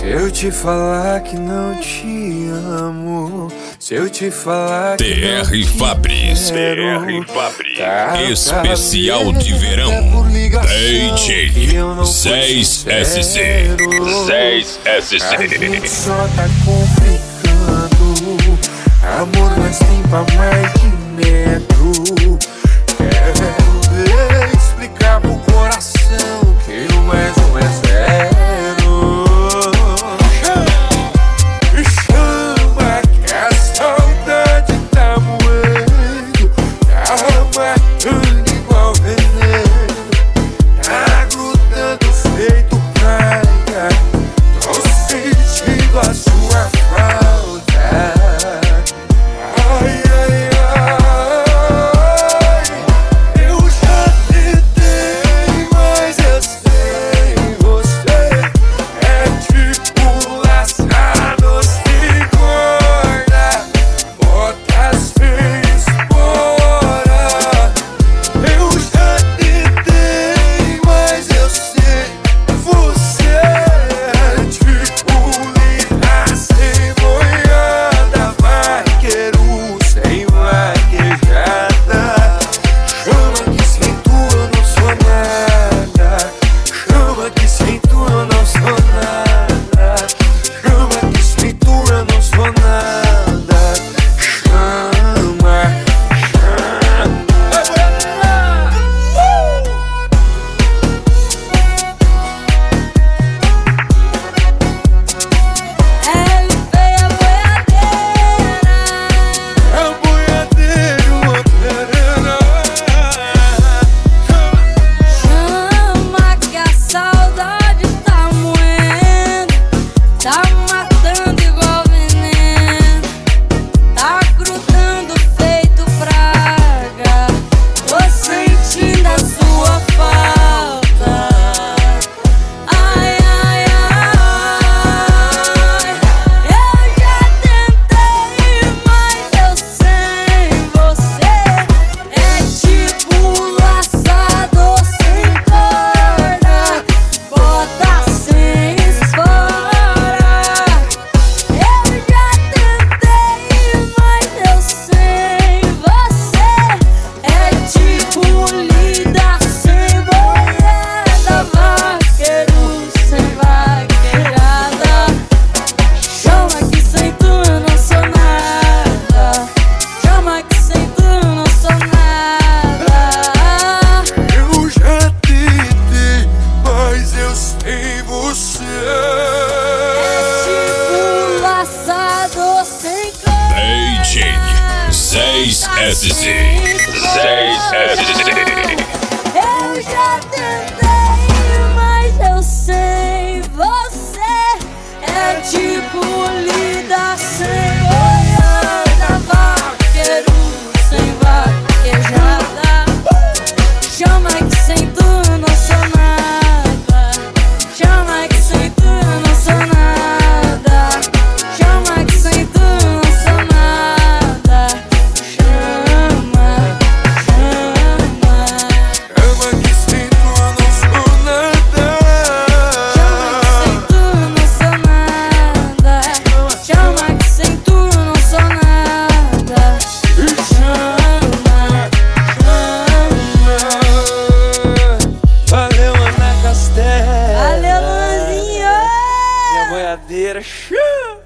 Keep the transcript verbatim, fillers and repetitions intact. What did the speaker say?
Se eu te falar que não te amo, se eu te falar que T R Fabris, T R Fabris, tá especial de verão, D J seis S C, seis S C. A gente só tá complicando, amor nós tem pra mais de metro. Quero ver explicar pro coração que o mais um é zero. Chama que a saudade tá moendo, tá matando igual veneno, tá grudando feito praia, tô sentindo a sua falta. Ai, ai, ai, eu já tentei, mas eu sei, você é tipo laçado sem corda, bota sem espora. Eu já tentei, mas eu sei, você é tipo lida sem boiada, vaqueiro sem vaquejada. Chama que sem tu eu não sou nada, chama que sem tu eu não sou nada, chama que sem tu eu não sou nada. Chama, chama. Ele veio a boiadeira. É o boiadeiro, a perena. Chama que a saudade tá moendo, tá matando igual veneno, tá grudando feito praga, tô sentindo a sua falta. Ai, ai, ai, eu já tentei, mas eu sem você é tipo laçado sem corda, bota sem espora. Eu já tentei, mas eu sem você é tipo lida sem boiada, vaqueiro sem vaquejada. Chama que sem tu eu não sou nada, chama que sem tu eu não sou nada. Eu já tentei, mas eu sei você. Tipo laçado sem corda, D J seis S C, seis S C. eu já tentei, mas eu sei, você é tipo lida sem boiada, vaqueiro sem vaquejada. Chama que sem tu eu não sou nada, chama que sem tu eu não sou nada, chama que sem tu eu não sou nada. Chama, chama. Chama que sem tu eu não sou nada. Chama que sem tu eu não sou nada, chama que sem tu eu não sou nada. Chama, chama. Valeu, Ana Castela. Valeu, Luanzinho! Minha boiadeira.